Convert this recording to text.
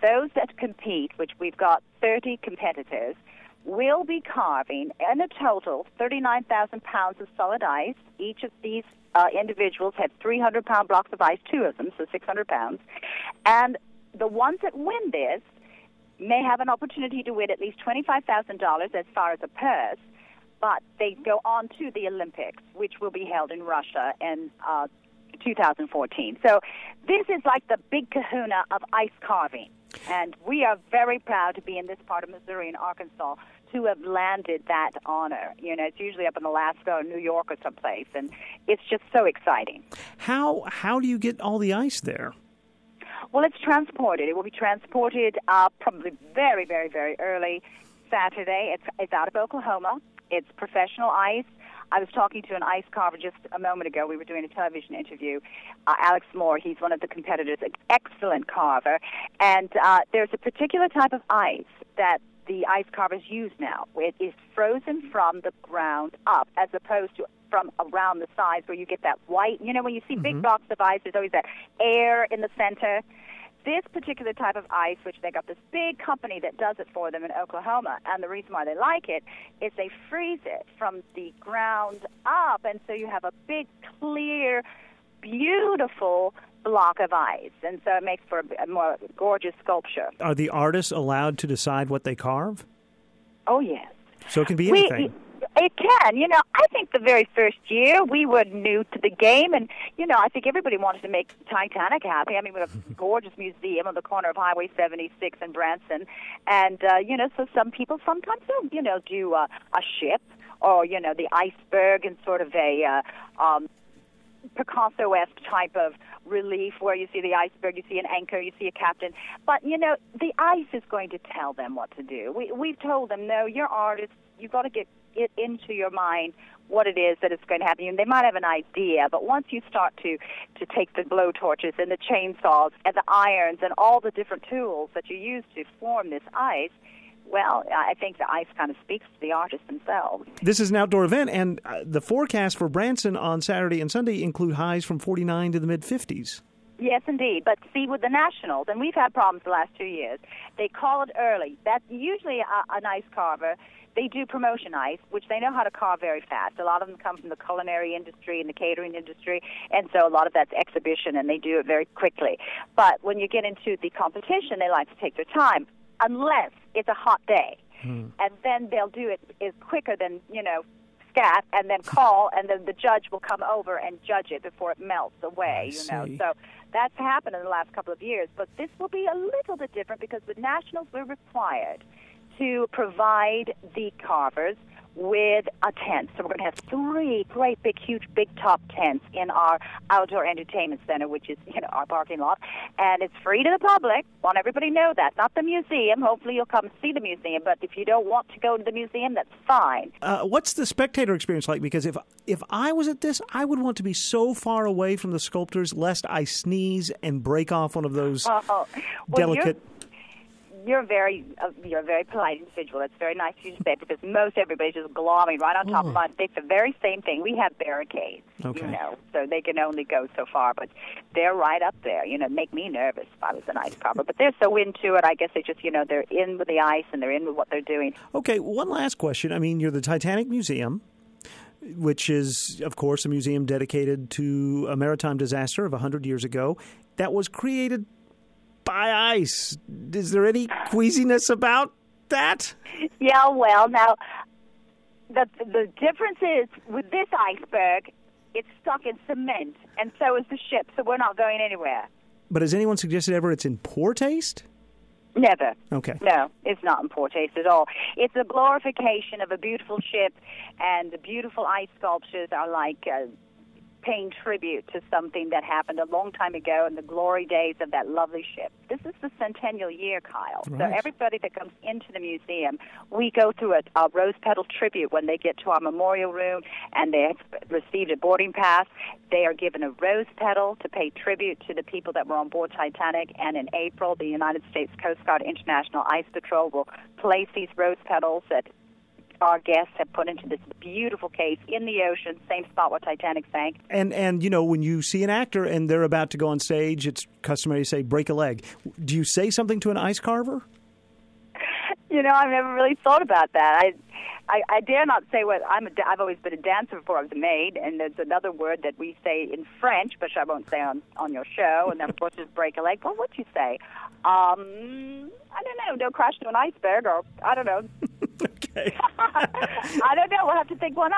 those that compete, which we've got 30 competitors, will be carving, in a total, 39,000 pounds of solid ice. Each of these individuals had 300-pound blocks of ice, two of them, so 600 pounds. And the ones that win this may have an opportunity to win at least $25,000 as far as a purse, but they go on to the Olympics, which will be held in Russia in 2014. So this is like the big kahuna of ice carving, and we are very proud to be in this part of Missouri and Arkansas to have landed that honor. You know, it's usually up in Alaska or New York or someplace, and it's just so exciting. How do you get all the ice there? Well, it's transported. It will be transported probably very, very, very early Saturday. It's out of Oklahoma. It's professional ice. I was talking to an ice carver just a moment ago. We were doing a television interview. Alex Moore, he's one of the competitors, an excellent carver. And there's a particular type of ice that the ice carvers use now. It is frozen from the ground up as opposed to from around the sides where you get that white. You know, when you see big blocks of ice, there's always that air in the center. This particular type of ice, which they got this big company that does it for them in Oklahoma, and the reason why they like it is they freeze it from the ground up, and so you have a big, clear, beautiful block of ice, and so it makes for a more gorgeous sculpture. Are the artists allowed to decide what they carve? Oh, yes. So it can be anything. It can. You know, I think the very first year we were new to the game, and, you know, I think everybody wanted to make Titanic happy. I mean, we have a gorgeous museum on the corner of Highway 76 in Branson, and, you know, so some people sometimes will, you know, do a ship or, you know, the iceberg in sort of a Picasso-esque type of relief where you see the iceberg, you see an anchor, you see a captain. But, you know, the ice is going to tell them what to do. We've told them, no, you're artists, you've got to get it into your mind what it is that is going to happen. And they might have an idea, but once you start to take the blowtorches and the chainsaws and the irons and all the different tools that you use to form this ice, well, I think the ice kind of speaks to the artists themselves. This is an outdoor event, and the forecast for Branson on Saturday and Sunday include highs from 49 to the mid-50s. Yes, indeed. But see, with the Nationals, and we've had problems the last 2 years, they call it early. That's usually an ice carver. They do promotion ice, which they know how to carve very fast. A lot of them come from the culinary industry and the catering industry, and so a lot of that's exhibition, and they do it very quickly. But when you get into the competition, they like to take their time, unless it's a hot day. And then they'll do it quicker than, you know, scat, and then call, and then the judge will come over and judge it before it melts away, you know. So that's happened in the last couple of years. But this will be a little bit different because with Nationals, we're required to provide the carvers with a tent. So we're going to have 3 great, big, huge, big top tents in our outdoor entertainment center, which is, you know, our parking lot. And it's free to the public. Want everybody to know that. Not the museum. Hopefully you'll come see the museum. But if you don't want to go to the museum, that's fine. What's the spectator experience like? Because if I was at this, I would want to be so far away from the sculptors lest I sneeze and break off one of those delicate... You're a very polite individual. It's very nice of you to say because most everybody's just glomming right on top of mine. It's the very same thing. We have barricades, you know, so they can only go so far, but they're right up there. You know, make me nervous if I was an ice carver. But they're so into it, I guess they just, you know, they're in with the ice and they're in with what they're doing. Okay, one last question. I mean, you're the Titanic Museum, which is, of course, a museum dedicated to a maritime disaster of 100 years ago that was created by ice. Is there any queasiness about that? Yeah, well, now, the difference is, with this iceberg, it's stuck in cement, and so is the ship, so we're not going anywhere. But has anyone suggested ever it's in poor taste? Never. Okay. No, it's not in poor taste at all. It's a glorification of a beautiful ship, and the beautiful ice sculptures are like paying tribute to something that happened a long time ago in the glory days of that lovely ship. This is the centennial year, Kyle. Right. So everybody that comes into the museum, we go through a rose petal tribute when they get to our memorial room and they have received a boarding pass. They are given a rose petal to pay tribute to the people that were on board Titanic. And in April, the United States Coast Guard International Ice Patrol will place these rose petals at our guests have put into this beautiful case in the ocean, same spot where Titanic sank. And you know, when you see an actor and they're about to go on stage, it's customary to say, break a leg. Do you say something to an ice carver? You know, I've never really thought about that. I dare not say what I've always been a dancer before I was a maid, and there's another word that we say in French, which I won't say on your show, and then of course just break a leg. What would you say? I don't know. Don't crash into an iceberg, or I don't know. Okay. I don't know. We'll have to think one up.